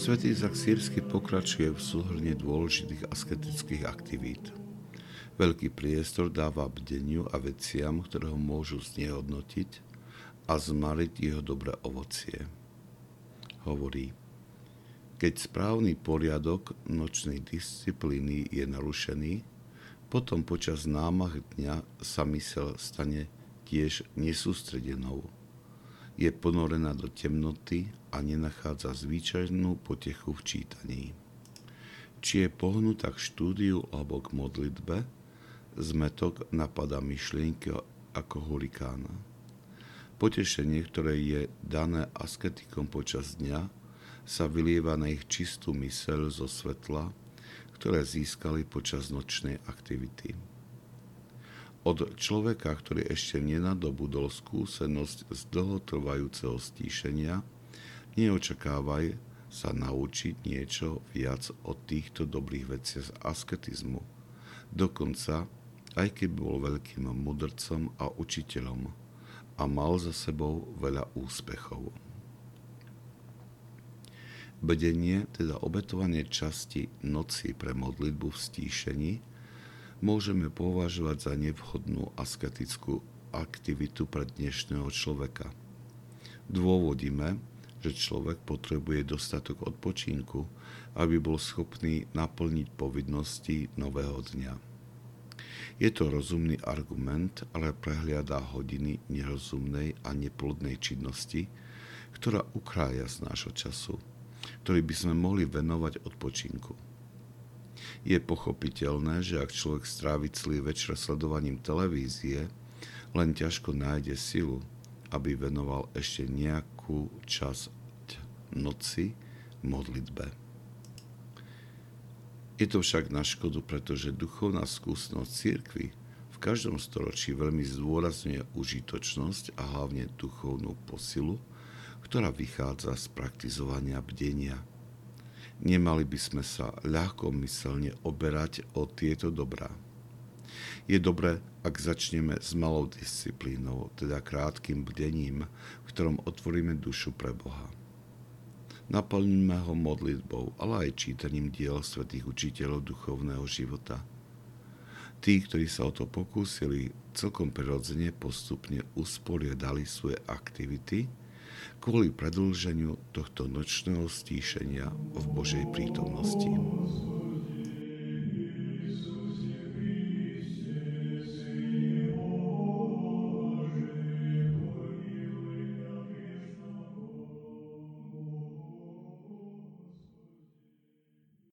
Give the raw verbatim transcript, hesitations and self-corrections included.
Svätý Izak Sýrsky pokračuje v súhrne dôležitých asketických aktivít. Veľký priestor dáva bdeniu a veciam, ktoré ho môžu znehodnotiť a zmariť jeho dobré ovocie. Hovorí: keď správny poriadok nočnej disciplíny je narušený, potom počas námah dňa sa myseľ stane tiež nesústredenou. Je ponorená do temnoty a nenachádza zvyčajnú potechu v čítaní. Či je pohnutá k štúdiu alebo k modlitbe, zmätok napadá myšlienky ako hurikána. Potešenie, ktoré je dané asketikom počas dňa, sa vylieva na ich čistú myseľ zo svetla, ktoré získali počas nočnej aktivity. Od človeka, ktorý ešte nenadobudol skúsenosť z dlhotrvajúceho stíšenia, neočakávaj sa naučiť niečo viac od týchto dobrých vecí z asketizmu. Dokonca, aj keď bol veľkým mudrcom a učiteľom a mal za sebou veľa úspechov. Bdenie, teda obetovanie časti noci pre modlitbu v stíšení, môžeme považovať za nevhodnú asketickú aktivitu pre dnešného človeka. Dôvodíme, že človek potrebuje dostatok odpočinku, aby bol schopný naplniť povinnosti nového dňa. Je to rozumný argument, ale prehliadá hodiny nerozumnej a neplodnej činnosti, ktorá ukrája z nášho času, ktorý by sme mohli venovať odpočinku. Je pochopiteľné, že ak človek strávi celý večer sledovaním televízie, len ťažko nájde silu, aby venoval ešte nejakú časť noci modlitbe. Je to však na škodu, pretože duchovná skúsenosť cirkvi v každom storočí veľmi zdôrazňuje užitočnosť a hlavne duchovnú posilu, ktorá vychádza z praktizovania bdenia. Nemali by sme sa ľahkomyselne oberať o tieto dobrá. Je dobré, ak začneme s malou disciplínou, teda krátkym bdením, v ktorom otvoríme dušu pre Boha. Naplníme ho modlitbou, ale aj čítaním diel svätých učiteľov duchovného života. Tí, ktorí sa o to pokúsili, celkom prirodzene postupne usporiadali svoje aktivity kvôli predĺženiu tohto nočného stíšenia v Božej prítomnosti.